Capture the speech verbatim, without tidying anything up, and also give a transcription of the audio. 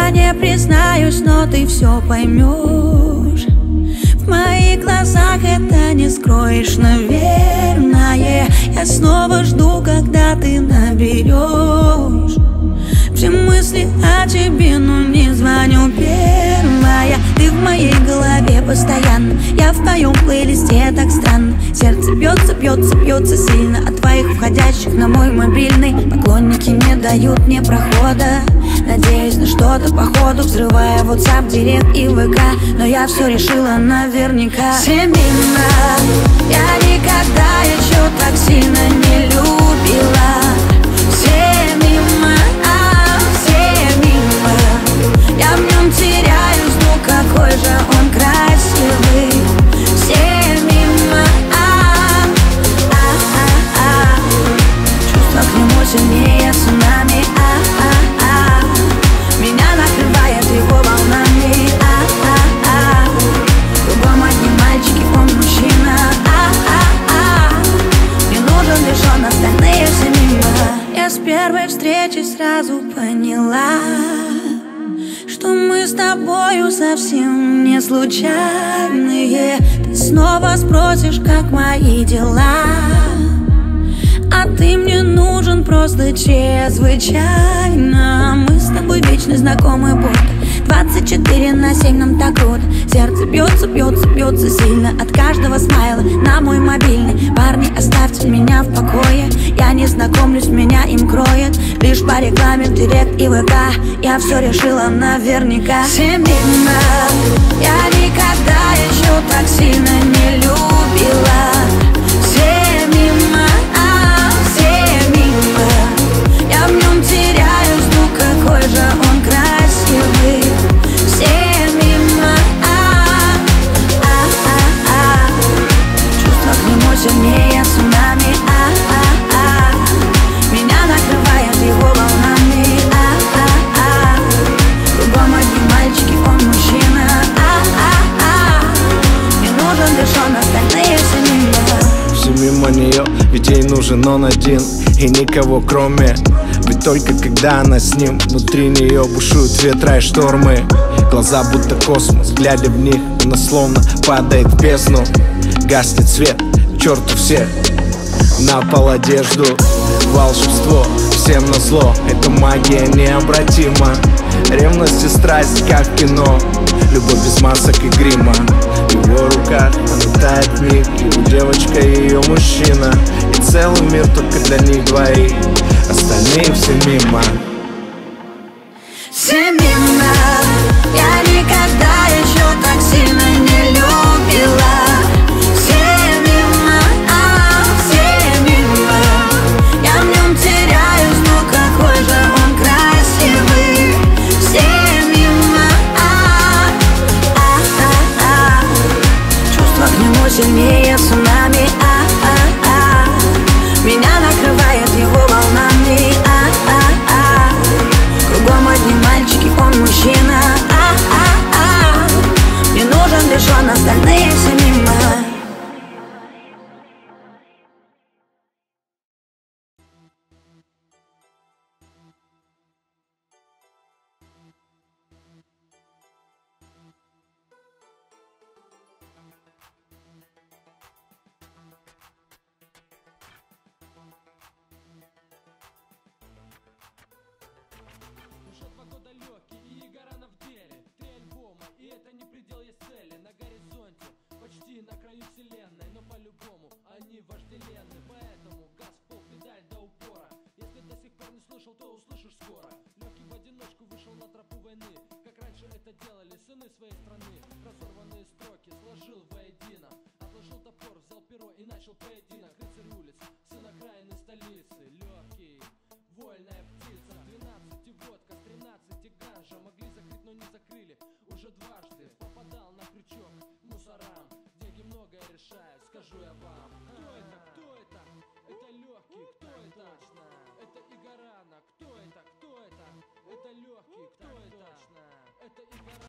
Я не признаюсь, но ты все поймешь. В моих глазах это не скроешь, наверное. Я снова жду, когда ты наберешь. Все мысли о тебе, но не звоню первая. Ты в моей голове постоянно, я в твоем плейлисте, так странно. Сердце бьется, бьется, бьется сильно от твоих входящих на мой мобильный. Поклонники не дают мне прохода, надеюсь на что-то по ходу, взрывая WhatsApp, Директ и ВК. Но я все решила наверняка. Все мимо, я никогда еще так сильно не любила. Все мимо, а, все мимо. Я в нем теряюсь, ну какой же он красивый. Все мимо, а, а, а, а. Чувства к нему сильнее цунами, а, а, а. Меня накрывает его волнами, а, а, а. Кругом одни мальчики, он мужчина, а, а, а. Мне нужен лишь он, остальные все мимо. Я с первой встречи сразу поняла, что мы с тобою совсем не случайные. Ты снова спросишь, как мои дела, а ты мне нужен просто чрезвычайно. Мы с тобой вечно знакомы, будто двадцать четыре на семь, нам так круто. Сердце бьется, бьется, бьется сильно от каждого смайла на мой мобильный. Парни, оставьте меня в покое, я не знакомлюсь, меня им кроет лишь по рекламе в Директ и ВК. Я все решила наверняка. Все мимо, я никогда еще так сильно не любила. Все мимо, а, все мимо. Я в нем теряюсь, ну какой же он красивый. Все мимо, а, а, а, а. Чувства к нему сильнее цунами, а, а, а. Меня накрывает его волнами, а, а, а. Кругом одни мальчики, он мужчина, а, а, а. Мне нужен лишь он, остальные все мимо. Все мимо нее, ведь ей нужен он один и никого кроме. Ведь только когда она с ним, внутри нее бушуют ветра и штормы. Глаза будто космос, глядя в них, она словно падает в бездну. Гаснет свет, к черту всех, на пол одежду. Волшебство, всем назло, эта магия необратима. Ревность и страсть, как в кино, любовь без масок и грима. В его руках она тает в миг, его девочка и ее мужчина. И целый мир только для них двоих, остальные все мимо. Все мимо, я никогда еще так сильно не любила. Все мимо, а, все мимо. Я в нем теряюсь, ну какой же он красивый. Все мимо, а, а, а, а. Чувства к нему сильнее цунами, а, а, а. Меня накрывает его волнами, а, а, а. Кругом одни мальчики, он мужчина, а, а, а. Мне нужен лишь он, остальные все мимо. Уже два года легкий и Егорана в деле. Три альбома, и это не предел есть цели. На горизонте, почти на краю вселенной. Но по-любому они вожделенны. Поэтому газ в пол, педаль до упора. Если до сих пор не слышал, то услышишь скоро. Легкий в одиночку вышел на тропу войны, как раньше это делали сыны своей страны. Разорванные строки сложил воедино, отложил топор, взял перо и начал поединок. Рыцарь улиц, сын окраины столицы. Легкий, вольная птица. Двенадцать и водка, с тринадцати ганжа. Могли закрыть, но не закрыли уже дважды. Попадал на крючок мусорам. Деньги многое решают, скажу я вам. Кто это? Кто это? Это легкий. Кто это? Это Егорана. Кто это? Кто это? Это легкий. Кто это? Это Егорана.